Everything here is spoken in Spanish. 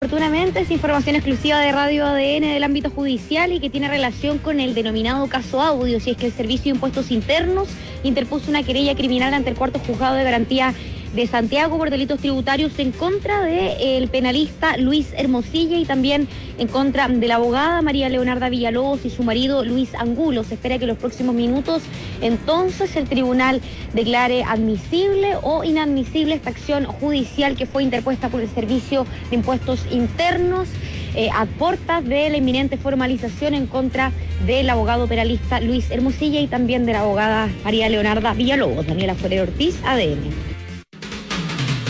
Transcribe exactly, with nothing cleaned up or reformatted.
Oportunamente es información exclusiva de Radio A D N del ámbito judicial y que tiene relación con el denominado caso Audio, si es que el Servicio de Impuestos Internos interpuso una querella criminal ante el cuarto juzgado de garantía de Santiago por delitos tributarios en contra del penalista Luis Hermosilla y también en contra de la abogada María Leonarda Villalobos y su marido Luis Angulo. Se espera que en los próximos minutos entonces el tribunal declare admisible o inadmisible esta acción judicial que fue interpuesta por el Servicio de Impuestos Internos eh, a puertas de la inminente formalización en contra del abogado penalista Luis Hermosilla y también de la abogada María Leonarda Villalobos. Daniela Forero Ortiz, A D N.